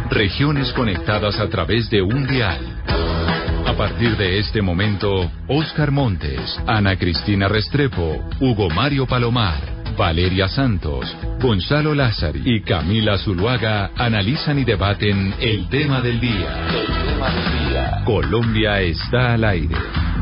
Regiones conectadas a través de un dial. A partir de este momento, Óscar Montes, Ana Cristina Restrepo, Hugo Mario Palomar, Valeria Santos, Gonzalo Lázari y Camila Zuluaga analizan y debaten el tema del día. Colombia está al aire.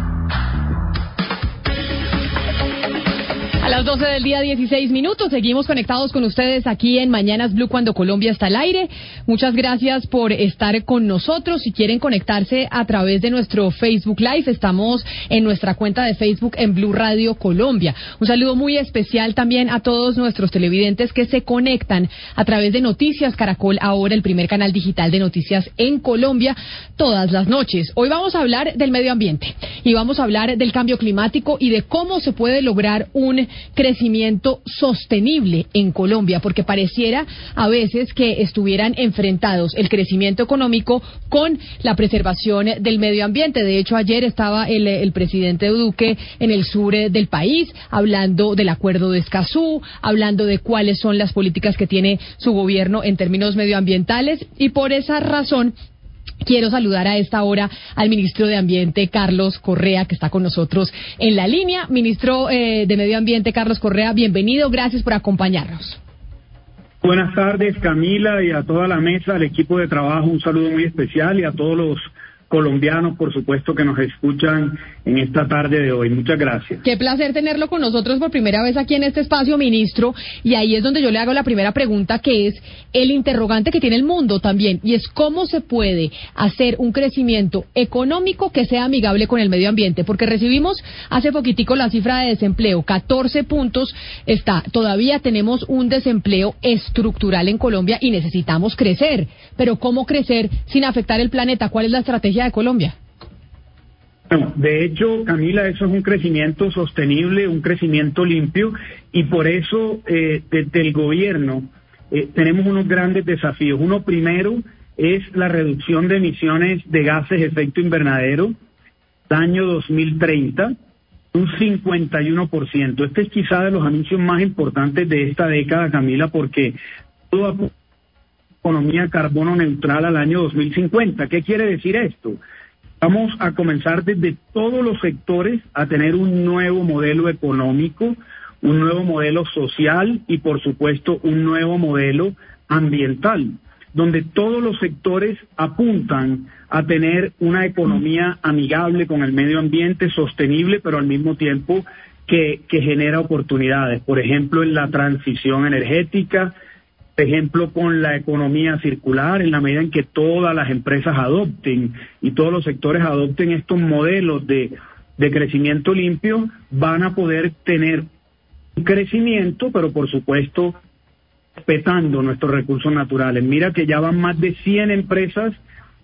A las 12 del día, 16 minutos, seguimos conectados con ustedes aquí en Mañanas Blue cuando Colombia está al aire. Muchas gracias por estar con nosotros. Si quieren conectarse a través de nuestro Facebook Live, estamos en nuestra cuenta de Facebook en Blue Radio Colombia. Un saludo muy especial también a todos nuestros televidentes que se conectan a través de Noticias Caracol, ahora el primer canal digital de noticias en Colombia, todas las noches. Hoy vamos a hablar del medio ambiente y vamos a hablar del cambio climático y de cómo se puede lograr un crecimiento sostenible en Colombia, porque pareciera a veces que estuvieran enfrentados el crecimiento económico con la preservación del medio ambiente. De hecho, ayer estaba el presidente Duque en el sur del país hablando del acuerdo de Escazú, hablando de cuáles son las políticas que tiene su gobierno en términos medioambientales, y por esa razón quiero saludar a esta hora al ministro de Ambiente, Carlos Correa, que está con nosotros en la línea. Ministro de Medio Ambiente, Carlos Correa, bienvenido, gracias por acompañarnos. Buenas tardes, Camila, y a toda la mesa, al equipo de trabajo, un saludo muy especial, y a todos los colombianos, por supuesto, que nos escuchan en esta tarde de hoy. Muchas gracias. Qué placer tenerlo con nosotros por primera vez aquí en este espacio, ministro, y ahí es donde yo le hago la primera pregunta, que es el interrogante que tiene el mundo también, y es cómo se puede hacer un crecimiento económico que sea amigable con el medio ambiente, porque recibimos hace poquitico la cifra de desempleo, 14 puntos todavía tenemos un desempleo estructural en Colombia y necesitamos crecer, pero ¿cómo crecer sin afectar el planeta? ¿Cuál es la estrategia de Colombia? Bueno, de hecho, Camila, eso es un crecimiento sostenible, un crecimiento limpio, y por eso desde el gobierno tenemos unos grandes desafíos. Uno primero es la reducción de emisiones de gases de efecto invernadero al año 2030, un 51%. Este es quizá de los anuncios más importantes de esta década, Camila, porque toda economía carbono neutral al año 2050. ¿Qué quiere decir esto? Vamos a comenzar desde todos los sectores a tener un nuevo modelo económico, un nuevo modelo social y, por supuesto, un nuevo modelo ambiental, donde todos los sectores apuntan a tener una economía amigable con el medio ambiente, sostenible, pero al mismo tiempo que genera oportunidades. Por ejemplo, en la transición energética, por ejemplo, con la economía circular, en la medida en que todas las empresas adopten y todos los sectores adopten estos modelos de crecimiento limpio, van a poder tener un crecimiento, pero por supuesto respetando nuestros recursos naturales. Mira que ya van más de 100 empresas,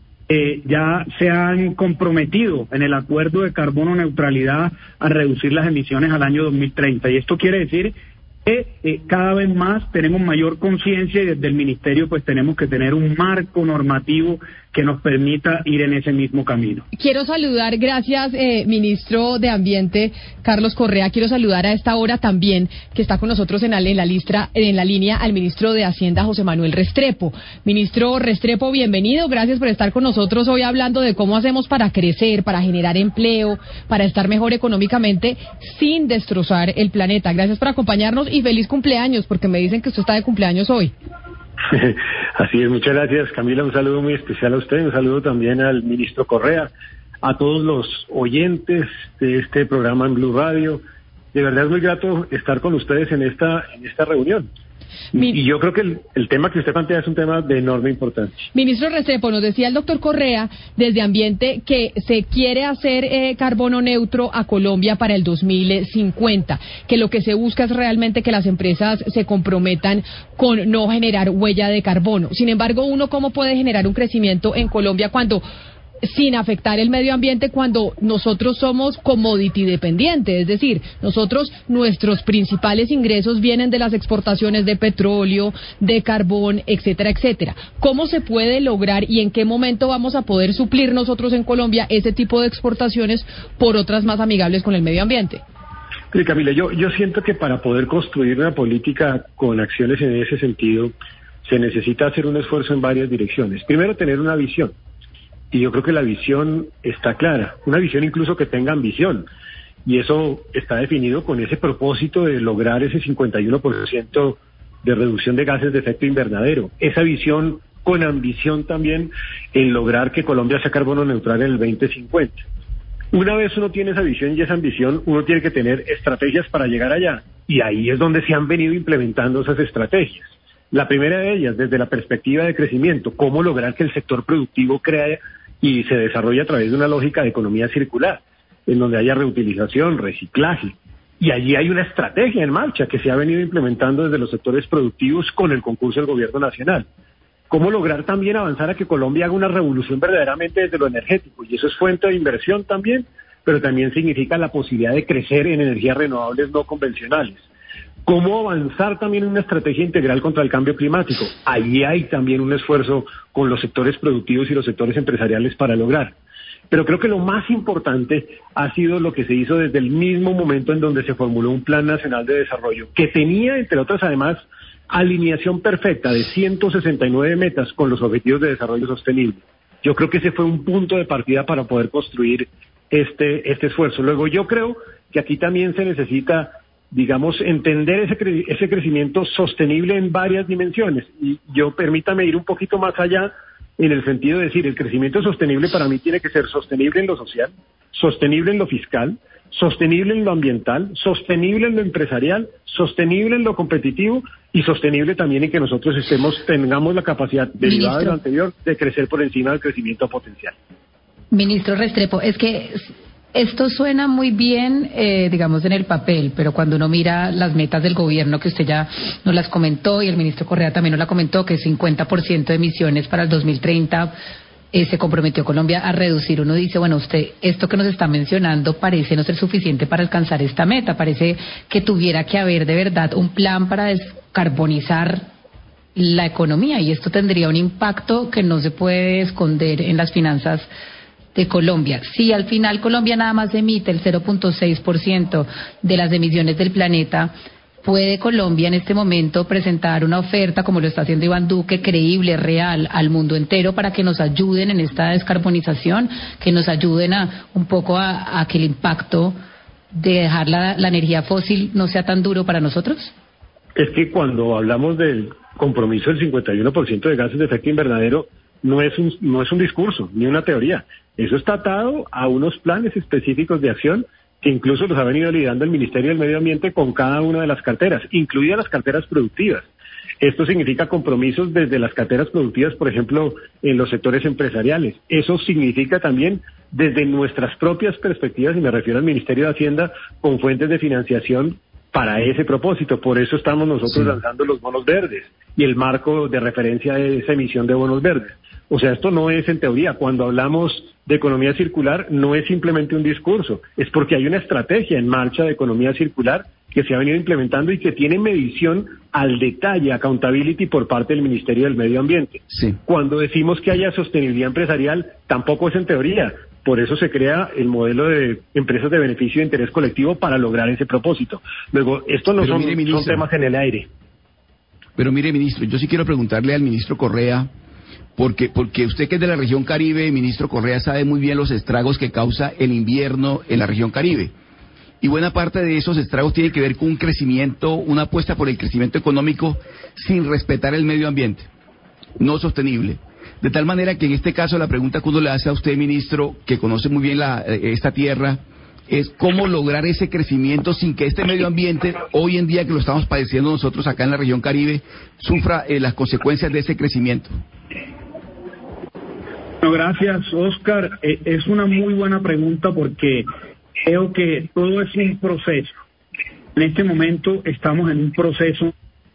ya se han comprometido en el acuerdo de carbono neutralidad a reducir las emisiones al año 2030. Y esto quiere decir que cada vez más tenemos mayor conciencia, y desde el Ministerio pues tenemos que tener un marco normativo que nos permita ir en ese mismo camino. Quiero saludar, gracias ministro de Ambiente Carlos Correa, quiero saludar a esta hora también que está con nosotros en la línea al ministro de Hacienda, José Manuel Restrepo. Ministro Restrepo, bienvenido, gracias por estar con nosotros hoy hablando de cómo hacemos para crecer, para generar empleo, para estar mejor económicamente sin destrozar el planeta. Gracias por acompañarnos y feliz cumpleaños, porque me dicen que usted está de cumpleaños hoy. Así es, muchas gracias, Camila, un saludo muy especial a usted, un saludo también al ministro Correa, a todos los oyentes de este programa en Blue Radio. De verdad es muy grato estar con ustedes en esta reunión. Y yo creo que el tema que usted plantea es un tema de enorme importancia. Ministro Restrepo, nos decía el doctor Correa desde Ambiente que se quiere hacer carbono neutro a Colombia para el 2050, que lo que se busca es realmente que las empresas se comprometan con no generar huella de carbono. Sin embargo, ¿uno cómo puede generar un crecimiento en Colombia sin afectar el medio ambiente cuando nosotros somos commodity dependientes? Es decir, nuestros principales ingresos vienen de las exportaciones de petróleo, de carbón, etcétera, etcétera. ¿Cómo se puede lograr y en qué momento vamos a poder suplir nosotros en Colombia ese tipo de exportaciones por otras más amigables con el medio ambiente? Sí, Camila, yo siento que para poder construir una política con acciones en ese sentido, se necesita hacer un esfuerzo en varias direcciones. Primero, tener una visión. Y yo creo que la visión está clara. Una visión incluso que tenga ambición. Y eso está definido con ese propósito de lograr ese 51% de reducción de gases de efecto invernadero. Esa visión con ambición también en lograr que Colombia sea carbono neutral en el 2050. Una vez uno tiene esa visión y esa ambición, uno tiene que tener estrategias para llegar allá. Y ahí es donde se han venido implementando esas estrategias. La primera de ellas, desde la perspectiva de crecimiento, cómo lograr que el sector productivo crea y se desarrolle a través de una lógica de economía circular, en donde haya reutilización, reciclaje. Y allí hay una estrategia en marcha que se ha venido implementando desde los sectores productivos con el concurso del gobierno nacional. Cómo lograr también avanzar a que Colombia haga una revolución verdaderamente desde lo energético, y eso es fuente de inversión también, pero también significa la posibilidad de crecer en energías renovables no convencionales. Cómo avanzar también en una estrategia integral contra el cambio climático. Allí hay también un esfuerzo con los sectores productivos y los sectores empresariales para lograr. Pero creo que lo más importante ha sido lo que se hizo desde el mismo momento en donde se formuló un Plan Nacional de Desarrollo, que tenía, entre otras, además, alineación perfecta de 169 metas con los Objetivos de Desarrollo Sostenible. Yo creo que ese fue un punto de partida para poder construir este esfuerzo. Luego, yo creo que aquí también se necesita, digamos, entender ese crecimiento sostenible en varias dimensiones. Y yo, permítame ir un poquito más allá, en el sentido de decir, el crecimiento sostenible para mí tiene que ser sostenible en lo social, sostenible en lo fiscal, sostenible en lo ambiental, sostenible en lo empresarial, sostenible en lo competitivo y sostenible también en que nosotros tengamos la capacidad, derivada de lo anterior, de crecer por encima del crecimiento potencial. Ministro Restrepo, es que esto suena muy bien, digamos, en el papel, pero cuando uno mira las metas del gobierno, que usted ya nos las comentó y el ministro Correa también nos la comentó, que 50% de emisiones para el 2030, se comprometió Colombia a reducir. Uno dice, bueno, usted, esto que nos está mencionando parece no ser suficiente para alcanzar esta meta, parece que tuviera que haber de verdad un plan para descarbonizar la economía, y esto tendría un impacto que no se puede esconder en las finanzas de Colombia. Si al final Colombia nada más emite el 0.6% de las emisiones del planeta, ¿puede Colombia en este momento presentar una oferta, como lo está haciendo Iván Duque, creíble, real, al mundo entero para que nos ayuden en esta descarbonización, que nos ayuden un poco a que el impacto de dejar la energía fósil no sea tan duro para nosotros? Es que cuando hablamos del compromiso del 51% de gases de efecto invernadero, no es un discurso, ni una teoría. Eso está atado a unos planes específicos de acción que incluso los ha venido liderando el Ministerio del Medio Ambiente con cada una de las carteras, incluidas las carteras productivas. Esto significa compromisos desde las carteras productivas, por ejemplo, en los sectores empresariales. Eso significa también desde nuestras propias perspectivas, y me refiero al Ministerio de Hacienda, con fuentes de financiación para ese propósito. Por eso estamos nosotros lanzando los bonos verdes y el marco de referencia de esa emisión de bonos verdes. O sea, esto no es en teoría. Cuando hablamos de economía circular, no es simplemente un discurso, es porque hay una estrategia en marcha de economía circular que se ha venido implementando y que tiene medición al detalle, accountability por parte del Ministerio del Medio Ambiente. Sí. Cuando decimos que haya sostenibilidad empresarial, tampoco es en teoría. Por eso se crea el modelo de empresas de beneficio de interés colectivo para lograr ese propósito. Luego, esto no son temas en el aire. Pero mire, ministro, yo sí quiero preguntarle al ministro Correa, porque usted que es de la región Caribe, ministro Correa, sabe muy bien los estragos que causa el invierno en la región Caribe. Y buena parte de esos estragos tiene que ver con un crecimiento, una apuesta por el crecimiento económico sin respetar el medio ambiente, no sostenible. De tal manera que en este caso la pregunta que uno le hace a usted, ministro, que conoce muy bien esta tierra, es cómo lograr ese crecimiento sin que este medio ambiente, hoy en día que lo estamos padeciendo nosotros acá en la región Caribe, sufra las consecuencias de ese crecimiento. Bueno, gracias, Oscar. Es una muy buena pregunta porque creo que todo es un proceso. En este momento estamos en un proceso.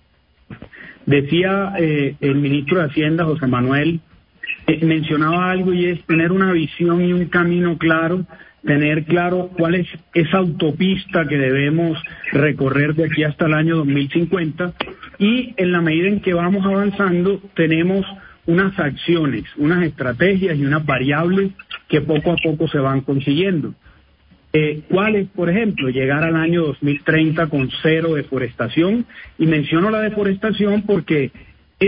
Decía el ministro de Hacienda, José Manuel, mencionaba algo, y es tener una visión y un camino claro, tener claro cuál es esa autopista que debemos recorrer de aquí hasta el año 2050, y en la medida en que vamos avanzando tenemos unas acciones, unas estrategias y unas variables que poco a poco se van consiguiendo. ¿Cuáles? Por ejemplo, llegar al año 2030 con cero deforestación, y menciono la deforestación porque es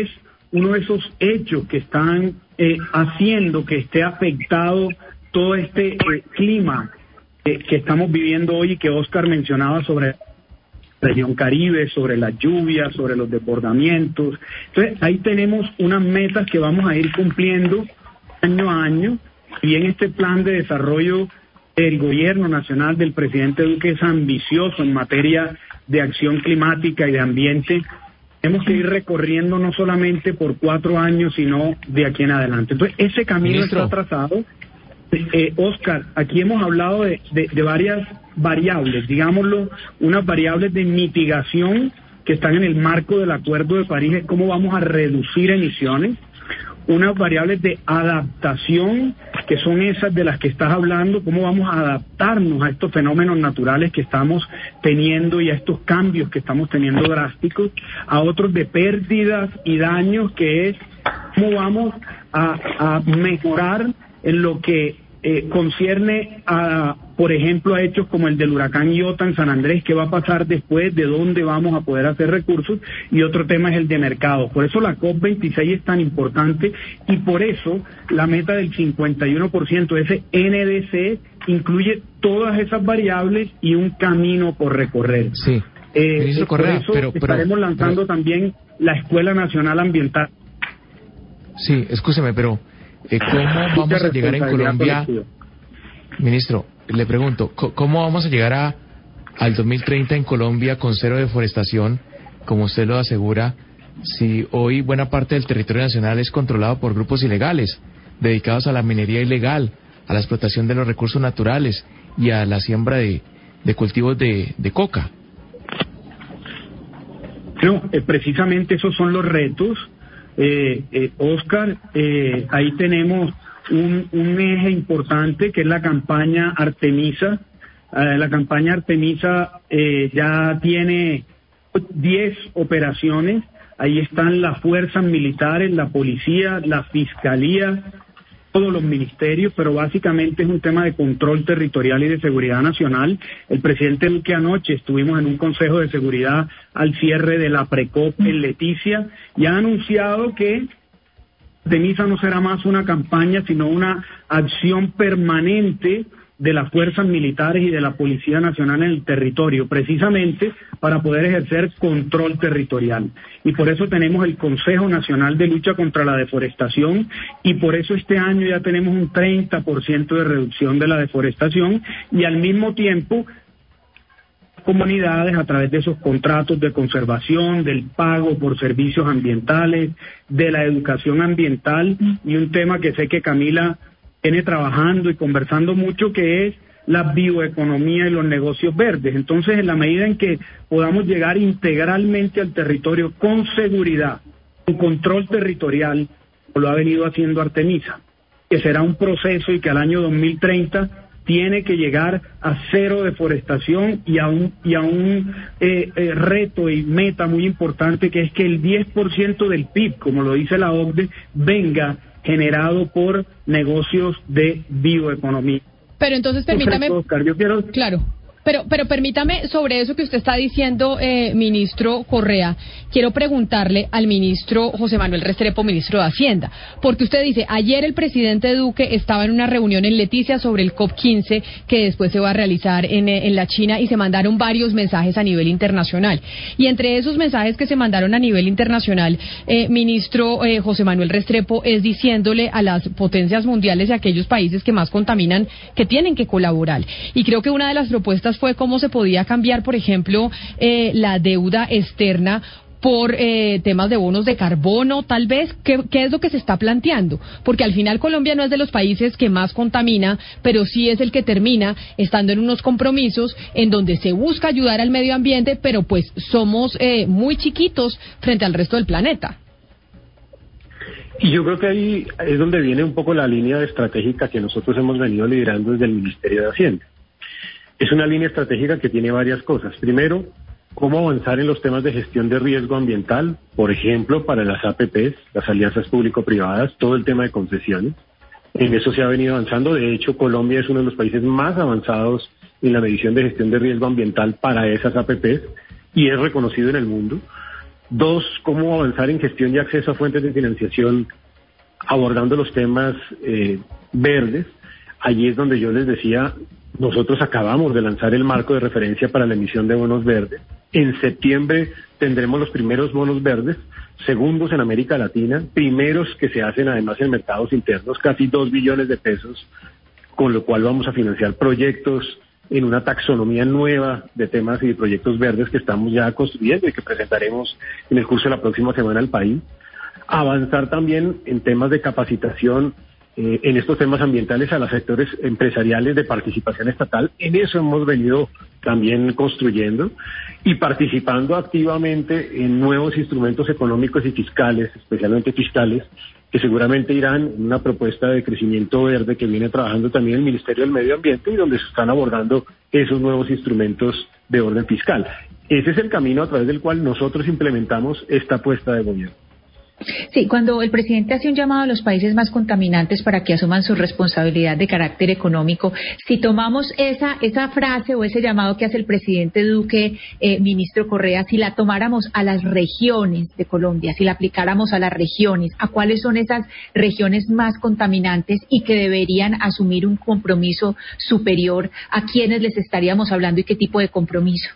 uno de esos hechos que están haciendo que esté afectado todo este clima que estamos viviendo hoy y que Oscar mencionaba sobre la región Caribe, sobre las lluvias, sobre los desbordamientos. Entonces, ahí tenemos unas metas que vamos a ir cumpliendo año a año, y en este plan de desarrollo del gobierno nacional del presidente Duque es ambicioso en materia de acción climática y de ambiente. Tenemos que ir recorriendo no solamente por 4 años, sino de aquí en adelante. Entonces, ese camino está trazado. Oscar, aquí hemos hablado de varias variables, digámoslo, unas variables de mitigación que están en el marco del Acuerdo de París, es cómo vamos a reducir emisiones, unas variables de adaptación, que son esas de las que estás hablando, cómo vamos a adaptarnos a estos fenómenos naturales que estamos teniendo y a estos cambios que estamos teniendo drásticos, a otros de pérdidas y daños, que es cómo vamos a mejorar en lo que concierne a, por ejemplo, a hechos como el del huracán Iota en San Andrés, qué va a pasar después, de dónde vamos a poder hacer recursos, y otro tema es el de mercado. Por eso la COP26 es tan importante, y por eso la meta del 51%, ese NDC, incluye todas esas variables y un camino por recorrer. Sí. Ministro Correa, por eso estaremos lanzando también la Escuela Nacional Ambiental. Sí, escúcheme, pero ¿cómo vamos a llegar en Colombia? Ministro, le pregunto, ¿cómo vamos a llegar al 2030 en Colombia con cero deforestación, como usted lo asegura, si hoy buena parte del territorio nacional es controlado por grupos ilegales, dedicados a la minería ilegal, a la explotación de los recursos naturales y a la siembra de cultivos de coca? No, precisamente esos son los retos. Oscar, ahí tenemos un eje importante que es la campaña Artemisa. La campaña Artemisa ya tiene 10 operaciones. Ahí están las fuerzas militares, la policía, la fiscalía, todos los ministerios, pero básicamente es un tema de control territorial y de seguridad nacional. El presidente Duque anoche estuvimos en un consejo de seguridad al cierre de la Precop en Leticia y ha anunciado que Artemisa no será más una campaña, sino una acción permanente de las fuerzas militares y de la Policía Nacional en el territorio, precisamente para poder ejercer control territorial. Y por eso tenemos el Consejo Nacional de Lucha contra la Deforestación, y por eso este año ya tenemos un 30% de reducción de la deforestación, y al mismo tiempo comunidades a través de esos contratos de conservación, del pago por servicios ambientales, de la educación ambiental, y un tema que sé que Camila viene trabajando y conversando mucho, que es la bioeconomía y los negocios verdes. Entonces, en la medida en que podamos llegar integralmente al territorio con seguridad, con control territorial, como lo ha venido haciendo Artemisa, que será un proceso y que al año 2030 tiene que llegar a cero deforestación y a un reto y meta muy importante, que es que el 10% del PIB, como lo dice la OCDE, venga generado por negocios de bioeconomía. Pero entonces permítame, Oscar, yo quiero... Claro. Pero permítame, sobre eso que usted está diciendo, ministro Correa, quiero preguntarle al ministro José Manuel Restrepo, ministro de Hacienda, porque usted dice, ayer el presidente Duque estaba en una reunión en Leticia sobre el COP15, que después se va a realizar en la China, y se mandaron varios mensajes a nivel internacional. Y entre esos mensajes que se mandaron a nivel internacional, ministro José Manuel Restrepo, es diciéndole a las potencias mundiales y a aquellos países que más contaminan que tienen que colaborar. Y creo que una de las propuestas fue cómo se podía cambiar, por ejemplo, la deuda externa por temas de bonos de carbono, tal vez. ¿Qué es lo que se está planteando? Porque al final Colombia no es de los países que más contamina, pero sí es el que termina estando en unos compromisos en donde se busca ayudar al medio ambiente, pero pues somos muy chiquitos frente al resto del planeta. Y yo creo que ahí es donde viene un poco la línea estratégica que nosotros hemos venido liderando desde el Ministerio de Hacienda. Es una línea estratégica que tiene varias cosas. Primero, cómo avanzar en los temas de gestión de riesgo ambiental, por ejemplo, para las APPs, las alianzas público-privadas, todo el tema de concesiones. En eso se ha venido avanzando. De hecho, Colombia es uno de los países más avanzados en la medición de gestión de riesgo ambiental para esas APPs y es reconocido en el mundo. 2, cómo avanzar en gestión y acceso a fuentes de financiación, abordando los temas verdes. Allí es donde yo les decía, nosotros acabamos de lanzar el marco de referencia para la emisión de bonos verdes. En septiembre tendremos los primeros bonos verdes, segundos en América Latina, primeros que se hacen además en mercados internos, casi 2 billones de pesos, con lo cual vamos a financiar proyectos en una taxonomía nueva de temas y de proyectos verdes que estamos ya construyendo y que presentaremos en el curso de la próxima semana al país. Avanzar también en temas de capacitación en estos temas ambientales a los sectores empresariales de participación estatal. En eso hemos venido también construyendo y participando activamente en nuevos instrumentos económicos y fiscales, especialmente fiscales, que seguramente irán en una propuesta de crecimiento verde que viene trabajando también el Ministerio del Medio Ambiente y donde se están abordando esos nuevos instrumentos de orden fiscal. Ese es el camino a través del cual nosotros implementamos esta apuesta de gobierno. Sí, cuando el presidente hace un llamado a los países más contaminantes para que asuman su responsabilidad de carácter económico, si tomamos esa frase o ese llamado que hace el presidente Duque, ministro Correa, si la tomáramos a las regiones de Colombia, si la aplicáramos a las regiones, ¿a cuáles son esas regiones más contaminantes y que deberían asumir un compromiso superior? ¿A quiénes les estaríamos hablando y qué tipo de compromiso?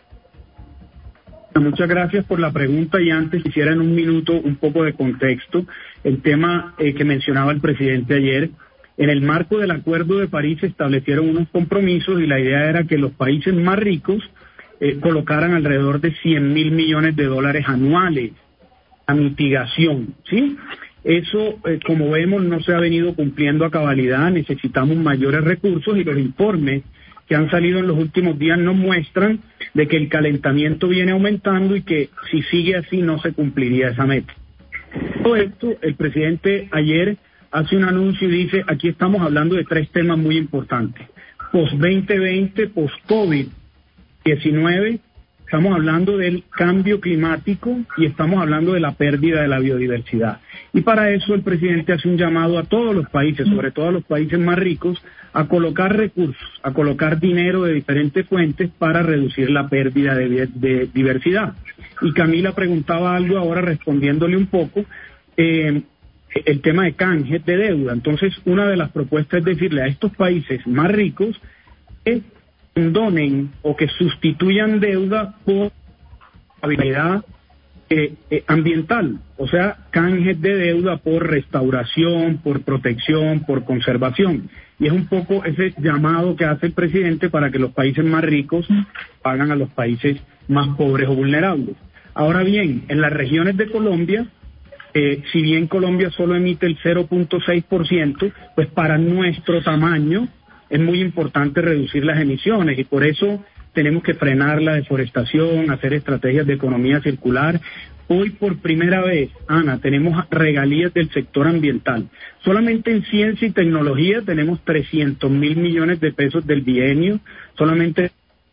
Muchas gracias por la pregunta y antes quisiera en un minuto un poco de contexto. El tema que mencionaba el presidente ayer, en el marco del Acuerdo de París se establecieron unos compromisos y la idea era que los países más ricos colocaran alrededor de $100.000 millones anuales a mitigación, ¿sí? Eso, como vemos, no se ha venido cumpliendo a cabalidad, necesitamos mayores recursos y los informes que han salido en los últimos días nos muestran de que el calentamiento viene aumentando y que si sigue así no se cumpliría esa meta. Todo esto, el presidente ayer hace un anuncio y dice, aquí estamos hablando de 3 temas muy importantes. Post-2020, post-COVID-19, estamos hablando del cambio climático y estamos hablando de la pérdida de la biodiversidad. Y para eso el presidente hace un llamado a todos los países, sobre todo a los países más ricos, a colocar recursos, a colocar dinero de diferentes fuentes para reducir la pérdida de diversidad. Y Camila preguntaba algo ahora respondiéndole un poco, el tema de canje de deuda. Entonces, una de las propuestas es decirle a estos países más ricos que condonen o que sustituyan deuda por habilidad ambiental, o sea, canjes de deuda por restauración, por protección, por conservación. Y es un poco ese llamado que hace el presidente para que los países más ricos pagan a los países más pobres o vulnerables. Ahora bien, en las regiones de Colombia, si bien Colombia solo emite el 0.6%, pues para nuestro tamaño es muy importante reducir las emisiones y por eso tenemos que frenar la deforestación, hacer estrategias de economía circular. Hoy por primera vez, Ana, tenemos regalías del sector ambiental. Solamente en ciencia y tecnología tenemos 300.000 millones de pesos del bienio, solamente.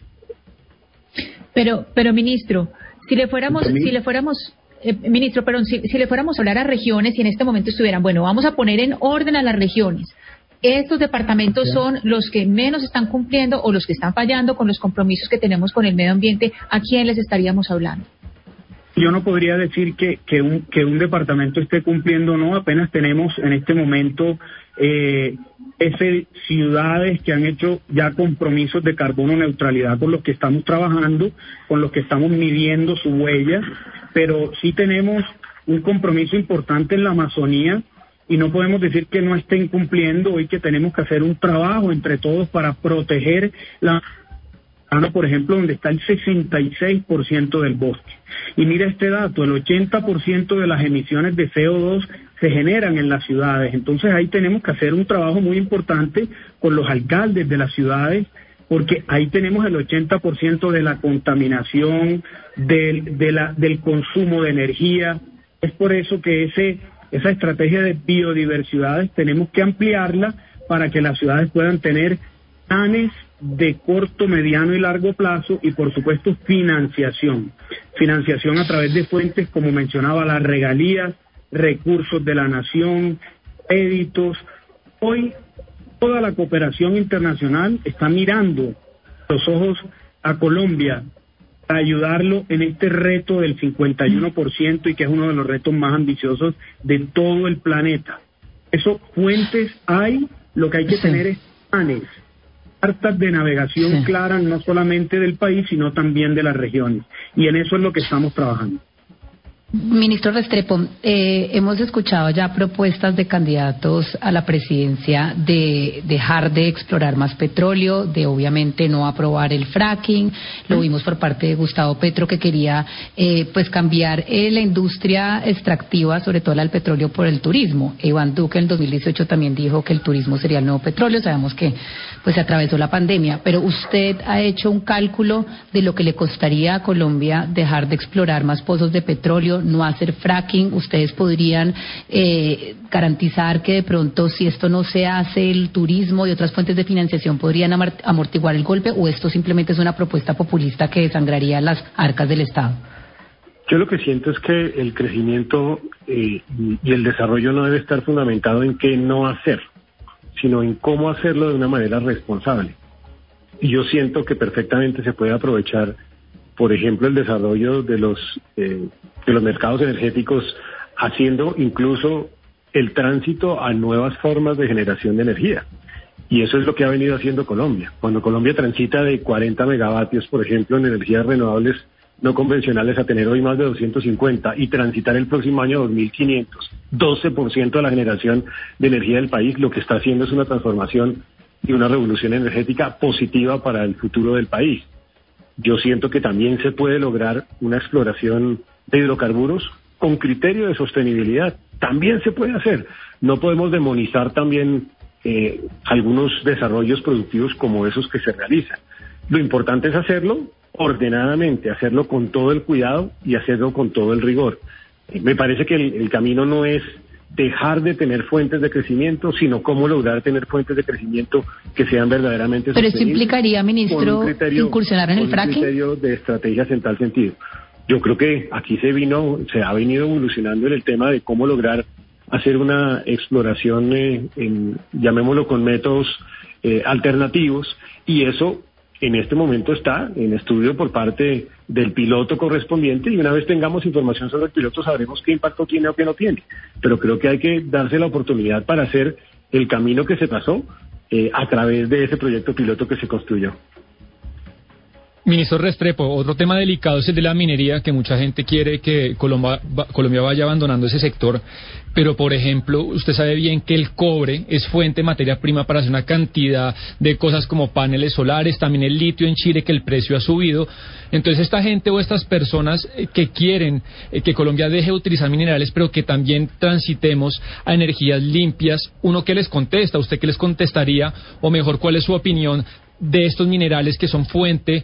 Pero ministro, si le fuéramos a hablar a regiones y en este momento estuvieran, bueno, vamos a poner en orden a las regiones. Estos departamentos son los que menos están cumpliendo o los que están fallando con los compromisos que tenemos con el medio ambiente. ¿A quién les estaríamos hablando? Yo no podría decir que un departamento esté cumpliendo o no. Apenas tenemos en este momento ciudades que han hecho ya compromisos de carbono neutralidad con los que estamos trabajando, con los que estamos midiendo su huella, pero sí tenemos un compromiso importante en la Amazonía. Y no podemos decir que no estén cumpliendo hoy, que tenemos que hacer un trabajo entre todos para proteger la Amazonía, por ejemplo, donde está el 66% del bosque. Y mira este dato, el 80% de las emisiones de CO2 se generan en las ciudades. Entonces ahí tenemos que hacer un trabajo muy importante con los alcaldes de las ciudades, porque ahí tenemos el 80% de la contaminación, del consumo de energía. Es por eso que esa estrategia de biodiversidades tenemos que ampliarla para que las ciudades puedan tener planes de corto, mediano y largo plazo y por supuesto financiación a través de fuentes como mencionaba las regalías, recursos de la nación, créditos. Hoy toda la cooperación internacional está mirando los ojos a Colombia para ayudarlo en este reto del 51% y que es uno de los retos más ambiciosos de todo el planeta. Eso, fuentes hay, lo que hay que tener es planes, cartas de navegación claras, no solamente del país, sino también de las regiones. Y en eso es lo que estamos trabajando. Ministro Restrepo, hemos escuchado ya propuestas de candidatos a la presidencia de dejar de explorar más petróleo, de obviamente no aprobar el fracking. Lo vimos por parte de Gustavo Petro, que quería pues cambiar la industria extractiva, sobre todo la del petróleo, por el turismo. Iván Duque en el 2018 también dijo que el turismo sería el nuevo petróleo. Sabemos que pues se atravesó la pandemia, pero usted ha hecho un cálculo de lo que le costaría a Colombia dejar de explorar más pozos de petróleo, no hacer fracking. Ustedes podrían garantizar que de pronto, si esto no se hace, el turismo y otras fuentes de financiación podrían amortiguar el golpe, o esto simplemente es una propuesta populista que desangraría las arcas del Estado. Yo lo que siento es que el crecimiento y el desarrollo no debe estar fundamentado en qué no hacer, sino en cómo hacerlo de una manera responsable. Y yo siento que perfectamente se puede aprovechar, por ejemplo, el desarrollo de los mercados energéticos, haciendo incluso el tránsito a nuevas formas de generación de energía. Y eso es lo que ha venido haciendo Colombia. Cuando Colombia transita de 40 megavatios, por ejemplo, en energías renovables no convencionales, a tener hoy más de 250 y transitar el próximo año 2500, 12% de la generación de energía del país, lo que está haciendo es una transformación y una revolución energética positiva para el futuro del país. Yo siento que también se puede lograr una exploración de hidrocarburos con criterio de sostenibilidad. También se puede hacer. No podemos demonizar también algunos desarrollos productivos como esos que se realizan. Lo importante es hacerlo ordenadamente, hacerlo con todo el cuidado y hacerlo con todo el rigor. Me parece que el camino no es dejar de tener fuentes de crecimiento, sino cómo lograr tener fuentes de crecimiento que sean verdaderamente sostenibles. Pero eso implicaría, ministro, incursionar en el fracking. Un criterio de estrategias en tal sentido. Yo creo que aquí se ha venido evolucionando en el tema de cómo lograr hacer una exploración, llamémoslo con métodos alternativos, y eso en este momento está en estudio por parte del piloto correspondiente, y una vez tengamos información sobre el piloto sabremos qué impacto tiene o qué no tiene. Pero creo que hay que darse la oportunidad para hacer el camino que se pasó a través de ese proyecto piloto que se construyó. Ministro Restrepo, otro tema delicado es el de la minería, que mucha gente quiere que Colombia vaya abandonando ese sector, pero por ejemplo, usted sabe bien que el cobre es fuente de materia prima para hacer una cantidad de cosas como paneles solares, también el litio en Chile, que el precio ha subido. Entonces esta gente o estas personas que quieren que Colombia deje de utilizar minerales, pero que también transitemos a energías limpias, ¿uno qué les contesta? ¿Usted qué les contestaría? O mejor, ¿cuál es su opinión de estos minerales que son fuente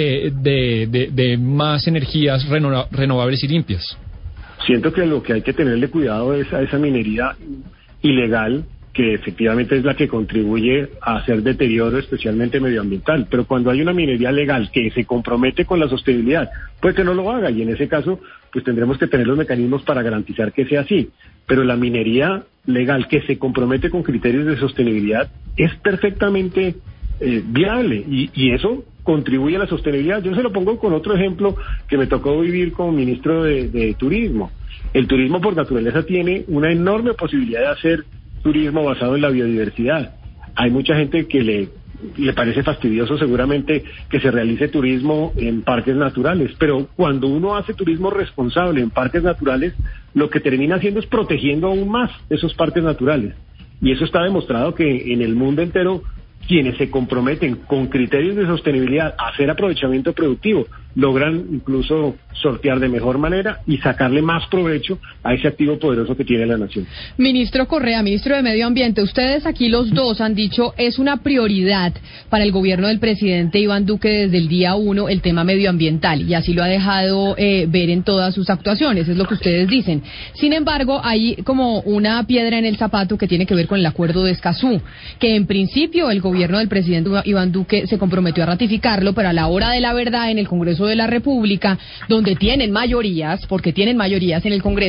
de más energías renovables y limpias? Siento que lo que hay que tenerle cuidado es a esa minería ilegal, que efectivamente es la que contribuye a hacer deterioro especialmente medioambiental. Pero cuando hay una minería legal que se compromete con la sostenibilidad, pues que no lo haga, y en ese caso pues tendremos que tener los mecanismos para garantizar que sea así. Pero la minería legal que se compromete con criterios de sostenibilidad es perfectamente viable, y eso contribuye a la sostenibilidad. Yo se lo pongo con otro ejemplo que me tocó vivir como ministro de Turismo. El turismo por naturaleza tiene una enorme posibilidad de hacer turismo basado en la biodiversidad. Hay mucha gente que le parece fastidioso seguramente que se realice turismo en parques naturales, pero cuando uno hace turismo responsable en parques naturales, lo que termina haciendo es protegiendo aún más esos parques naturales. Y eso está demostrado que en el mundo entero quienes se comprometen con criterios de sostenibilidad a hacer aprovechamiento productivo logran incluso sortear de mejor manera y sacarle más provecho a ese activo poderoso que tiene la nación. Ministro Correa, ministro de Medio Ambiente, ustedes aquí los dos han dicho es una prioridad para el gobierno del presidente Iván Duque desde el día 1 el tema medioambiental, y así lo ha dejado ver en todas sus actuaciones, es lo que ustedes dicen. Sin embargo, hay como una piedra en el zapato que tiene que ver con el acuerdo de Escazú, que en principio el gobierno del presidente Iván Duque se comprometió a ratificarlo, pero a la hora de la verdad en el Congreso de la República, donde tienen mayorías, porque tienen mayorías en el Congreso,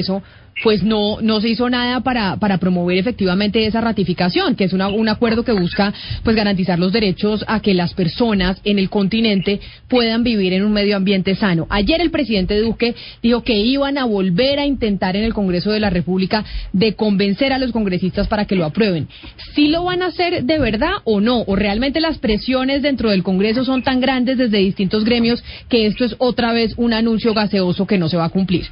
pues no se hizo nada para promover efectivamente esa ratificación, que es un acuerdo que busca pues garantizar los derechos a que las personas en el continente puedan vivir en un medio ambiente sano. Ayer el presidente Duque dijo que iban a volver a intentar en el Congreso de la República de convencer a los congresistas para que lo aprueben. ¿Sí lo van a hacer de verdad o no? ¿O realmente las presiones dentro del Congreso son tan grandes desde distintos gremios que esto es otra vez un anuncio gaseoso que no se va a cumplir?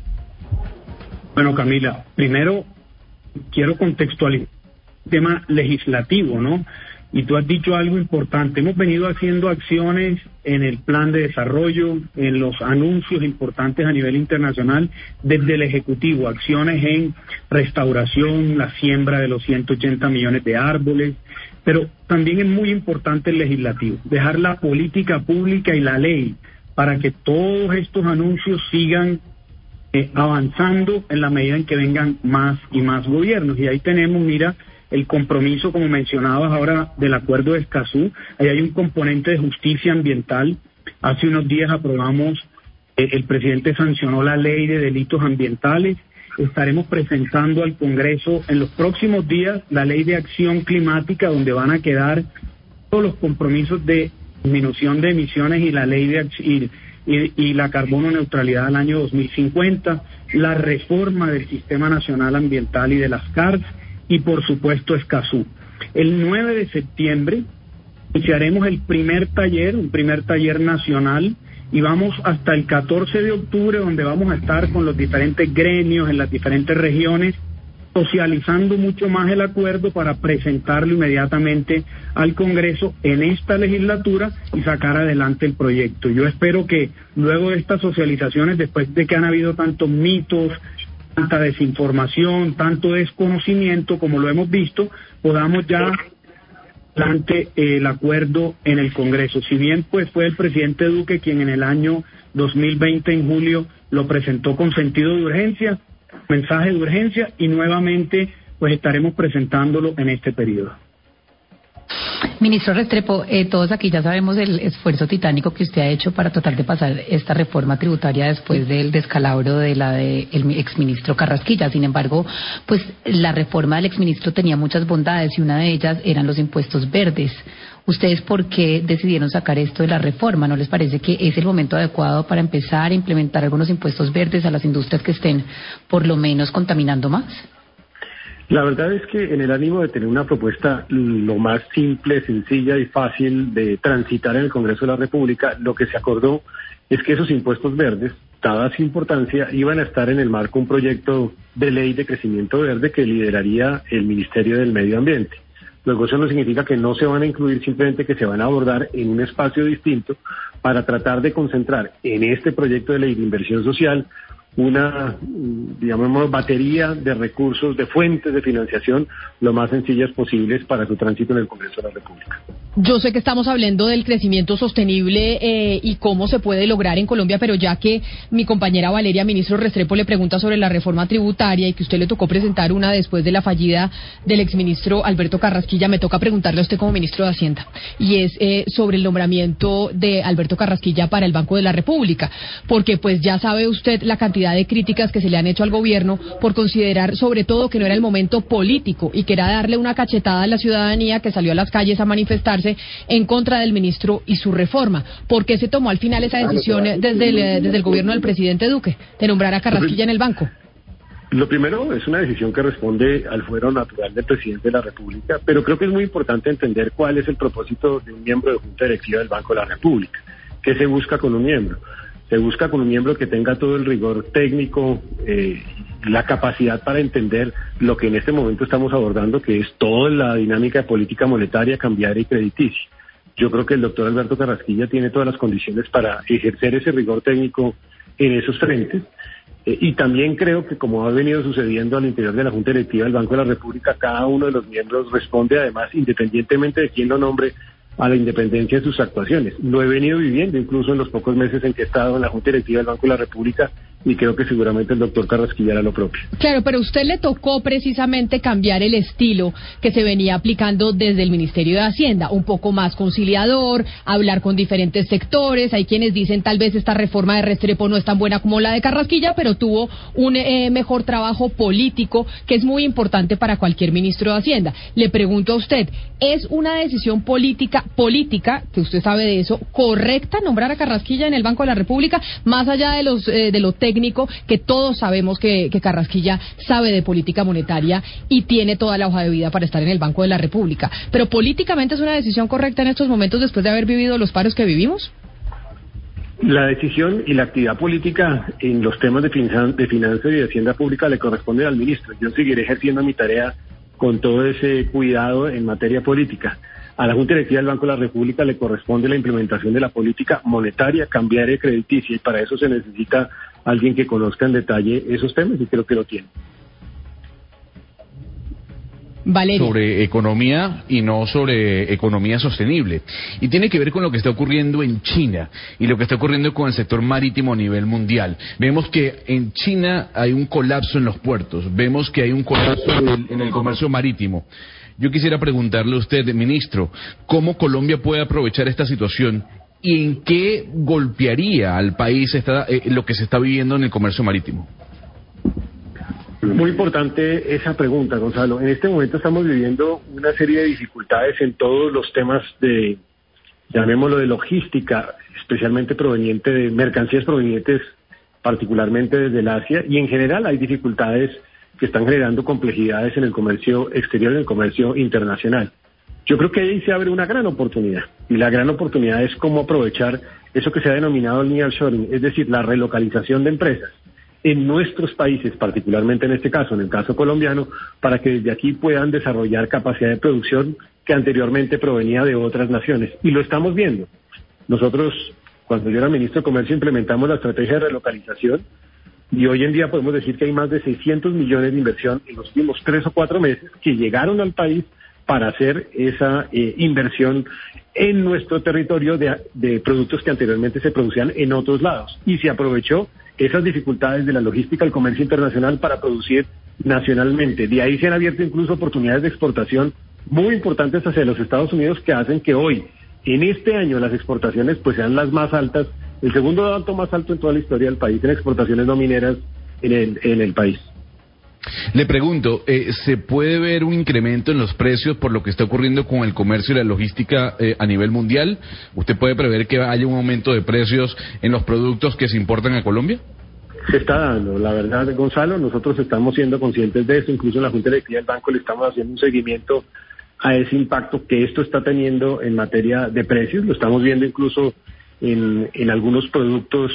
Bueno, Camila, primero quiero contextualizar el tema legislativo, ¿no? Y tú has dicho algo importante. Hemos venido haciendo acciones en el plan de desarrollo, en los anuncios importantes a nivel internacional, desde el Ejecutivo, acciones en restauración, la siembra de los 180 millones de árboles, pero también es muy importante el legislativo, dejar la política pública y la ley para que todos estos anuncios sigan avanzando en la medida en que vengan más y más gobiernos. Y ahí tenemos, mira, el compromiso, como mencionabas ahora, del acuerdo de Escazú. Ahí hay un componente de justicia ambiental. Hace unos días aprobamos, el presidente sancionó la ley de delitos ambientales. Estaremos presentando al Congreso en los próximos días la ley de acción climática, donde van a quedar todos los compromisos de disminución de emisiones y la ley de y la carbono neutralidad al año 2050, la reforma del Sistema Nacional Ambiental y de las CARS, y por supuesto Escazú. El 9 de septiembre iniciaremos un primer taller nacional, y vamos hasta el 14 de octubre, donde vamos a estar con los diferentes gremios en las diferentes regiones, socializando mucho más el acuerdo para presentarlo inmediatamente al Congreso en esta legislatura y sacar adelante el proyecto. Yo espero que luego de estas socializaciones, después de que han habido tantos mitos, tanta desinformación, tanto desconocimiento como lo hemos visto, podamos ya adelante el acuerdo en el Congreso. Si bien pues fue el presidente Duque quien en el año 2020 en julio lo presentó con sentido de urgencia, mensaje de urgencia, y nuevamente pues estaremos presentándolo en este periodo. Ministro Restrepo, todos aquí ya sabemos el esfuerzo titánico que usted ha hecho para tratar de pasar esta reforma tributaria después del descalabro de la del exministro Carrasquilla. Sin embargo, pues la reforma del exministro tenía muchas bondades y una de ellas eran los impuestos verdes. ¿Ustedes por qué decidieron sacar esto de la reforma? ¿No les parece que es el momento adecuado para empezar a implementar algunos impuestos verdes a las industrias que estén por lo menos contaminando más? La verdad es que en el ánimo de tener una propuesta lo más simple, sencilla y fácil de transitar en el Congreso de la República, lo que se acordó es que esos impuestos verdes, dada su importancia, iban a estar en el marco de un proyecto de ley de crecimiento verde que lideraría el Ministerio del Medio Ambiente. Luego eso no significa que no se van a incluir, simplemente que se van a abordar en un espacio distinto para tratar de concentrar en este proyecto de ley de inversión social una, digamos, batería de recursos, de fuentes de financiación lo más sencillas posibles para su tránsito en el Congreso de la República. Yo sé que estamos hablando del crecimiento sostenible y cómo se puede lograr en Colombia, pero ya que mi compañera Valeria, ministro Restrepo, le pregunta sobre la reforma tributaria y que usted le tocó presentar una después de la fallida del exministro Alberto Carrasquilla, me toca preguntarle a usted como ministro de Hacienda, y es sobre el nombramiento de Alberto Carrasquilla para el Banco de la República, porque pues ya sabe usted la cantidad de críticas que se le han hecho al gobierno por considerar sobre todo que no era el momento político y que era darle una cachetada a la ciudadanía que salió a las calles a manifestarse en contra del ministro y su reforma. ¿Por qué se tomó al final esa decisión desde el gobierno del presidente Duque de nombrar a Carrasquilla en el banco? Lo primero es una decisión que responde al fuero natural del presidente de la República, pero creo que es muy importante entender cuál es el propósito de un miembro de Junta Directiva del Banco de la República. ¿Qué se busca con un miembro? Se busca con un miembro que tenga todo el rigor técnico, la capacidad para entender lo que en este momento estamos abordando, que es toda la dinámica de política monetaria, cambiaria y crediticia. Yo creo que el doctor Alberto Carrasquilla tiene todas las condiciones para ejercer ese rigor técnico en esos frentes. Y también creo que, como ha venido sucediendo al interior de la Junta Directiva del Banco de la República, cada uno de los miembros responde, además, independientemente de quién lo nombre, a la independencia de sus actuaciones. Lo he venido viviendo incluso en los pocos meses en que he estado en la Junta Directiva del Banco de la República, y creo que seguramente el doctor Carrasquilla hará lo propio. Claro, pero a usted le tocó precisamente cambiar el estilo que se venía aplicando desde el Ministerio de Hacienda, un poco más conciliador, hablar con diferentes sectores. Hay quienes dicen tal vez esta reforma de Restrepo no es tan buena como la de Carrasquilla, pero tuvo un mejor trabajo político, que es muy importante para cualquier ministro de Hacienda. Le pregunto a usted, ¿es una decisión política, que usted sabe de eso, correcta nombrar a Carrasquilla en el Banco de la República, más allá de lo técnico, que todos sabemos que Carrasquilla sabe de política monetaria y tiene toda la hoja de vida para estar en el Banco de la República? Pero políticamente, ¿es una decisión correcta en estos momentos después de haber vivido los paros que vivimos? La decisión y la actividad política en los temas de finanzas y de hacienda pública le corresponde al ministro. Yo seguiré ejerciendo mi tarea con todo ese cuidado en materia política. A la Junta Directiva del Banco de la República le corresponde la implementación de la política monetaria, cambiaria y crediticia, y para eso se necesita alguien que conozca en detalle esos temas, y creo que lo tiene. Valeria. Sobre economía y no sobre economía sostenible. Y tiene que ver con lo que está ocurriendo en China y lo que está ocurriendo con el sector marítimo a nivel mundial. Vemos que en China hay un colapso en los puertos, vemos que hay un colapso en el comercio marítimo. Yo quisiera preguntarle a usted, ministro, ¿cómo Colombia puede aprovechar esta situación y en qué golpearía al país lo que se está viviendo en el comercio marítimo? Muy importante esa pregunta, Gonzalo. En este momento estamos viviendo una serie de dificultades en todos los temas llamémoslo de logística, especialmente proveniente de mercancías provenientes particularmente desde el Asia, y en general hay dificultades que están generando complejidades en el comercio exterior y en el comercio internacional. Yo creo que ahí se abre una gran oportunidad, y la gran oportunidad es cómo aprovechar eso que se ha denominado el nearshoring, es decir, la relocalización de empresas en nuestros países, particularmente en este caso, en el caso colombiano, para que desde aquí puedan desarrollar capacidad de producción que anteriormente provenía de otras naciones. Y lo estamos viendo. Nosotros, cuando yo era ministro de Comercio, implementamos la estrategia de relocalización, y hoy en día podemos decir que hay más de 600 millones de inversión en los últimos 3 o 4 meses que llegaron al país para hacer esa inversión en nuestro territorio de productos que anteriormente se producían en otros lados. Y se aprovechó esas dificultades de la logística del comercio internacional para producir nacionalmente. De ahí se han abierto incluso oportunidades de exportación muy importantes hacia los Estados Unidos, que hacen que hoy, en este año, las exportaciones pues sean las más altas, el segundo dato más alto en toda la historia del país en exportaciones no mineras en el país. Le pregunto, ¿se puede ver un incremento en los precios por lo que está ocurriendo con el comercio y la logística a nivel mundial? ¿Usted puede prever que haya un aumento de precios en los productos que se importan a Colombia? Se está dando, la verdad, Gonzalo, nosotros estamos siendo conscientes de eso, incluso en la Junta Directiva del Banco le estamos haciendo un seguimiento a ese impacto que esto está teniendo en materia de precios, lo estamos viendo incluso en algunos productos,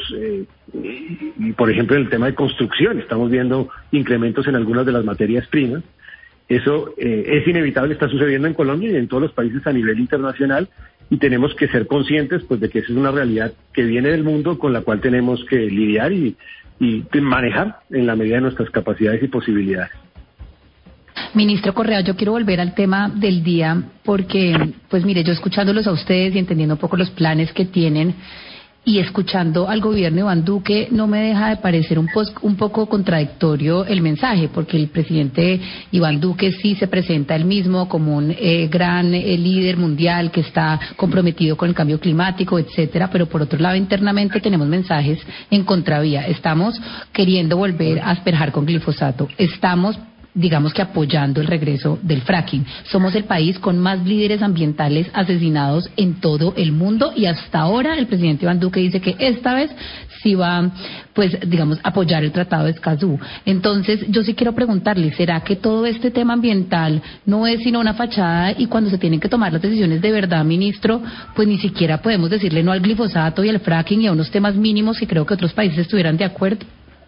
y por ejemplo en el tema de construcción, estamos viendo incrementos en algunas de las materias primas. Eso es inevitable, está sucediendo en Colombia y en todos los países a nivel internacional, y tenemos que ser conscientes pues de que esa es una realidad que viene del mundo con la cual tenemos que lidiar y manejar en la medida de nuestras capacidades y posibilidades. Ministro Correa, yo quiero volver al tema del día porque, pues mire, yo escuchándolos a ustedes y entendiendo un poco los planes que tienen y escuchando al gobierno de Iván Duque, no me deja de parecer un poco contradictorio el mensaje, porque el presidente Iván Duque sí se presenta él mismo como un gran líder mundial que está comprometido con el cambio climático, etcétera, pero por otro lado internamente tenemos mensajes en contravía. Estamos queriendo volver a asperjar con glifosato, estamos digamos que apoyando el regreso del fracking. Somos el país con más líderes ambientales asesinados en todo el mundo y hasta ahora el presidente Iván Duque dice que esta vez sí va, pues digamos, apoyar el Tratado de Escazú. Entonces, yo sí quiero preguntarle, ¿será que todo este tema ambiental no es sino una fachada y cuando se tienen que tomar las decisiones de verdad, ministro, pues ni siquiera podemos decirle no al glifosato y al fracking y a unos temas mínimos que creo que otros países estuvieran de acuerdo?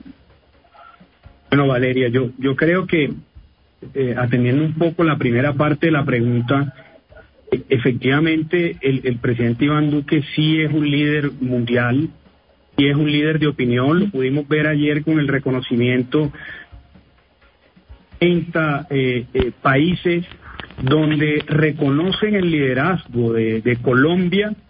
Bueno, Valeria, yo creo que atendiendo un poco la primera parte de la pregunta, efectivamente el presidente Iván Duque sí es un líder mundial, sí es un líder de opinión, lo pudimos ver ayer con el reconocimiento de 30 países donde reconocen el liderazgo de Colombia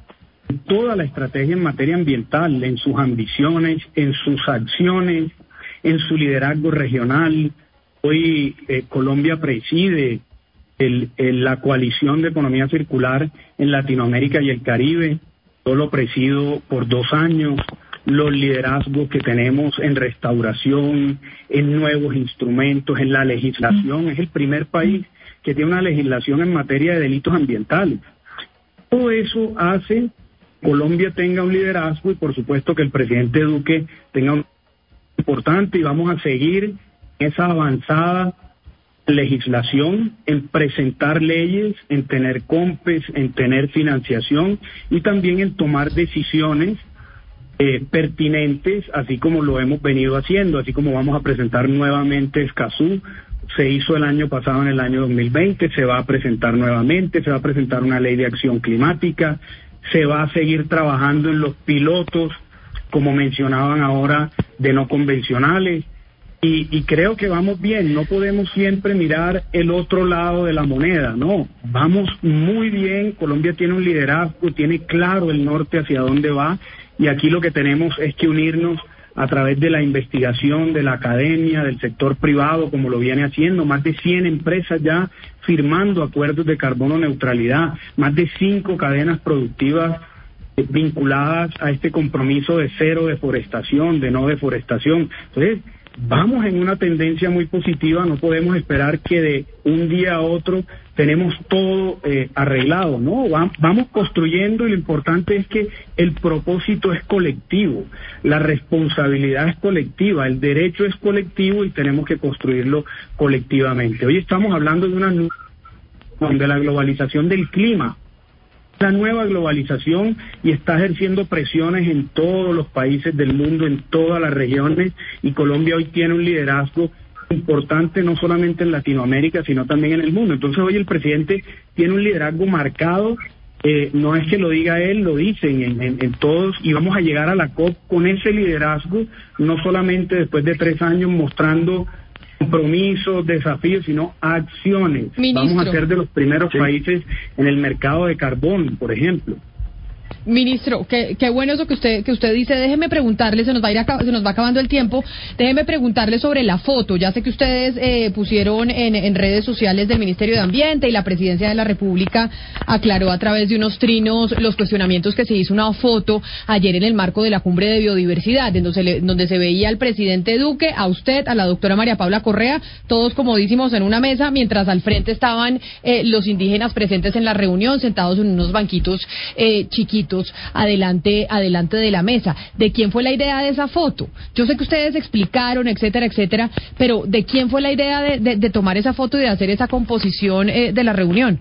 toda la estrategia en materia ambiental, en sus ambiciones, en sus acciones, en su liderazgo regional. Hoy Colombia preside la coalición de economía circular en Latinoamérica y el Caribe. Yo lo presido por 2 años. Los liderazgos que tenemos en restauración, en nuevos instrumentos, en la legislación. Es el primer país que tiene una legislación en materia de delitos ambientales. Todo eso hace que Colombia tenga un liderazgo y por supuesto que el presidente Duque tenga un importante, y vamos a seguir esa avanzada legislación, en presentar leyes, en tener COMPES, en tener financiación y también en tomar decisiones pertinentes, así como lo hemos venido haciendo, así como vamos a presentar nuevamente Escazú. Se hizo el año pasado, en el año 2020, se va a presentar nuevamente, se va a presentar una ley de acción climática, se va a seguir trabajando en los pilotos, como mencionaban ahora, de no convencionales, y creo que vamos bien. No podemos siempre mirar el otro lado de la moneda, no, vamos muy bien. Colombia tiene un liderazgo, tiene claro el norte hacia dónde va, y aquí lo que tenemos es que unirnos a través de la investigación, de la academia, del sector privado, como lo viene haciendo. Más de 100 empresas ya firmando acuerdos de carbono neutralidad, más de 5 cadenas productivas vinculadas a este compromiso de cero deforestación, de no deforestación. Entonces, vamos en una tendencia muy positiva. No podemos esperar que de un día a otro tenemos todo arreglado, ¿no? Vamos construyendo, y lo importante es que el propósito es colectivo, la responsabilidad es colectiva, el derecho es colectivo y tenemos que construirlo colectivamente. Hoy estamos hablando de la globalización del clima, la nueva globalización, y está ejerciendo presiones en todos los países del mundo, en todas las regiones, y Colombia hoy tiene un liderazgo importante no solamente en Latinoamérica, sino también en el mundo. Entonces hoy el presidente tiene un liderazgo marcado, no es que lo diga él, lo dicen en todos, y vamos a llegar a la COP con ese liderazgo, no solamente después de 3 años mostrando compromisos, desafíos, sino acciones. Ministro. Vamos a ser de los primeros países en el mercado de carbón, por ejemplo. Ministro, qué bueno eso que usted dice. Déjeme preguntarle, se nos va acabando el tiempo. Déjeme preguntarle sobre la foto. Ya sé que ustedes pusieron en redes sociales del Ministerio de Ambiente, y la Presidencia de la República aclaró a través de unos trinos los cuestionamientos, que se hizo una foto ayer en el marco de la Cumbre de Biodiversidad, donde se veía al presidente Duque, a usted, a la doctora María Paula Correa, todos comodísimos en una mesa, mientras al frente estaban los indígenas presentes en la reunión, sentados en unos banquitos chiquitos adelante de la mesa. ¿De quién fue la idea de esa foto? Yo sé que ustedes explicaron, etcétera, etcétera, pero ¿de quién fue la idea de tomar esa foto y de hacer esa composición de la reunión?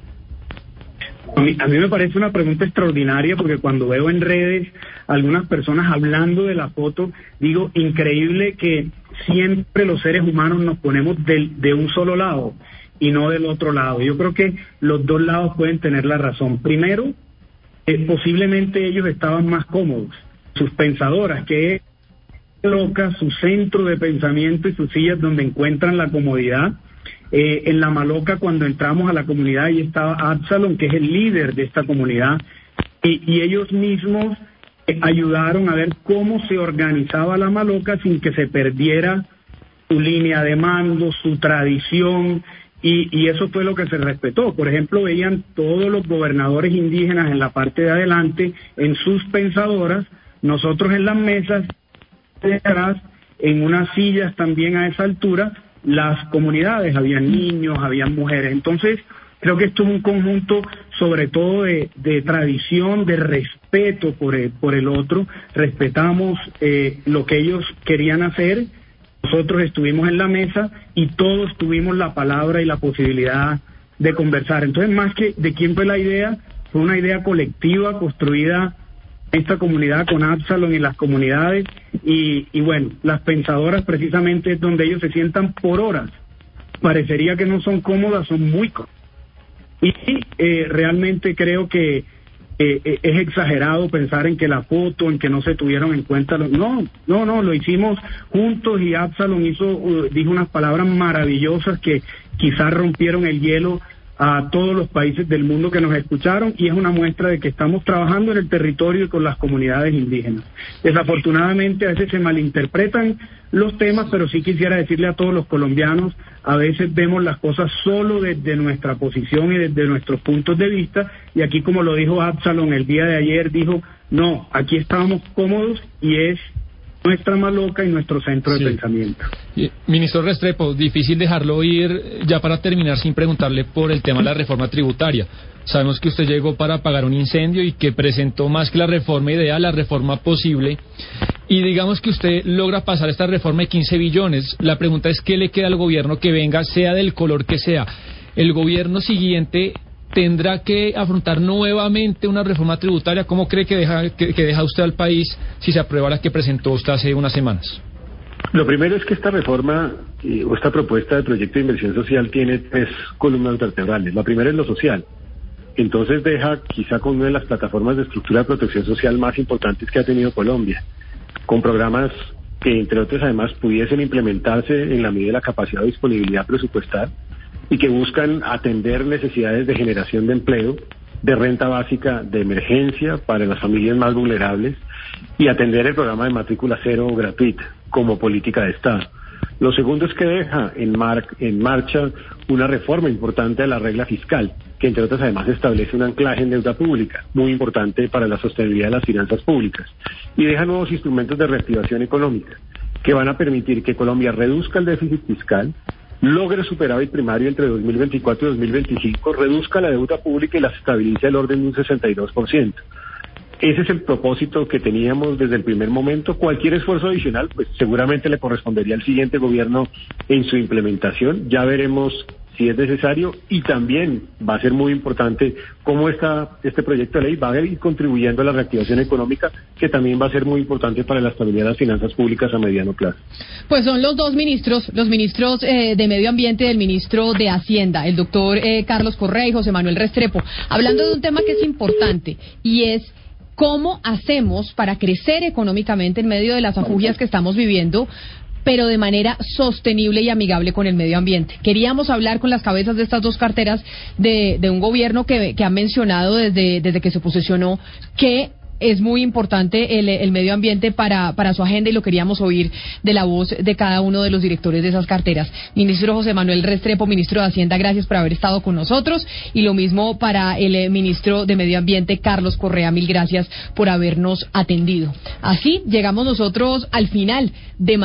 A mí me parece una pregunta extraordinaria, porque cuando veo en redes algunas personas hablando de la foto, digo, increíble que siempre los seres humanos nos ponemos de un solo lado y no del otro lado. Yo creo que los dos lados pueden tener la razón. Primero, posiblemente ellos estaban más cómodos, sus pensadoras, que coloca su centro de pensamiento y sus sillas donde encuentran la comodidad. En La Maloca, cuando entramos a la comunidad, ahí estaba Absalom, que es el líder de esta comunidad, y ellos mismos ayudaron a ver cómo se organizaba La Maloca sin que se perdiera su línea de mando, su tradición. Y eso fue lo que se respetó. Por ejemplo, veían todos los gobernadores indígenas en la parte de adelante, en sus pensadoras, nosotros en las mesas de atrás, en unas sillas también a esa altura, las comunidades, habían niños, habían mujeres. Entonces, creo que esto es un conjunto sobre todo de tradición, de respeto por el otro. Respetamos lo que ellos querían hacer. Nosotros estuvimos en la mesa y todos tuvimos la palabra y la posibilidad de conversar. Entonces, más que de quién fue la idea, fue una idea colectiva construida en esta comunidad con Absalom y las comunidades. Y bueno, las pensadoras precisamente es donde ellos se sientan por horas. Parecería que no son cómodas, son muy cómodas. Y realmente creo que es exagerado pensar en que la foto, en que no se tuvieron en cuenta. No, lo hicimos juntos, y Absalom dijo unas palabras maravillosas que quizás rompieron el hielo a todos los países del mundo que nos escucharon, y es una muestra de que estamos trabajando en el territorio y con las comunidades indígenas. Desafortunadamente a veces se malinterpretan los temas, pero sí quisiera decirle a todos los colombianos, a veces vemos las cosas solo desde nuestra posición y desde nuestros puntos de vista, y aquí, como lo dijo Absalón el día de ayer, dijo, no, aquí estábamos cómodos y es nuestra Maloca y nuestro centro de pensamiento. Ministro Restrepo, difícil dejarlo ir ya para terminar sin preguntarle por el tema de la reforma tributaria. Sabemos que usted llegó para apagar un incendio y que presentó más que la reforma ideal, la reforma posible. Y digamos que usted logra pasar esta reforma de 15 billones. La pregunta es, ¿qué le queda al gobierno que venga, sea del color que sea? El gobierno siguiente tendrá que afrontar nuevamente una reforma tributaria. ¿Cómo cree que deja usted al país si se aprueba la que presentó usted hace unas semanas? Lo primero es que esta reforma o esta propuesta de proyecto de inversión social tiene 3 columnas vertebrales. La primera es lo social. Entonces deja quizá con una de las plataformas de estructura de protección social más importantes que ha tenido Colombia, con programas que, entre otros, además pudiesen implementarse en la medida de la capacidad de disponibilidad presupuestal, y que buscan atender necesidades de generación de empleo, de renta básica de emergencia para las familias más vulnerables, y atender el programa de matrícula cero gratuita como política de Estado. Lo segundo es que deja en marcha una reforma importante de la regla fiscal, que entre otras además establece un anclaje en deuda pública, muy importante para la sostenibilidad de las finanzas públicas, y deja nuevos instrumentos de reactivación económica, que van a permitir que Colombia reduzca el déficit fiscal, logre superávit primario entre 2024 y 2025, reduzca la deuda pública y la estabilice al orden de un 62%. Ese es el propósito que teníamos desde el primer momento. Cualquier esfuerzo adicional, pues seguramente le correspondería al siguiente gobierno en su implementación. Ya veremos si es necesario, y también va a ser muy importante cómo este proyecto de ley va a ir contribuyendo a la reactivación económica, que también va a ser muy importante para la estabilidad de las finanzas públicas a mediano plazo. Pues son los dos ministros, los ministros de Medio Ambiente y el ministro de Hacienda, el doctor Carlos Correa y José Manuel Restrepo, hablando de un tema que es importante, y es ¿cómo hacemos para crecer económicamente en medio de las afugias que estamos viviendo, pero de manera sostenible y amigable con el medio ambiente? Queríamos hablar con las cabezas de estas dos carteras de un gobierno que han mencionado desde que se posesionó que es muy importante el medio ambiente para su agenda, y lo queríamos oír de la voz de cada uno de los directores de esas carteras. Ministro José Manuel Restrepo, ministro de Hacienda, gracias por haber estado con nosotros, y lo mismo para el ministro de Medio Ambiente, Carlos Correa, mil gracias por habernos atendido. Así llegamos nosotros al final de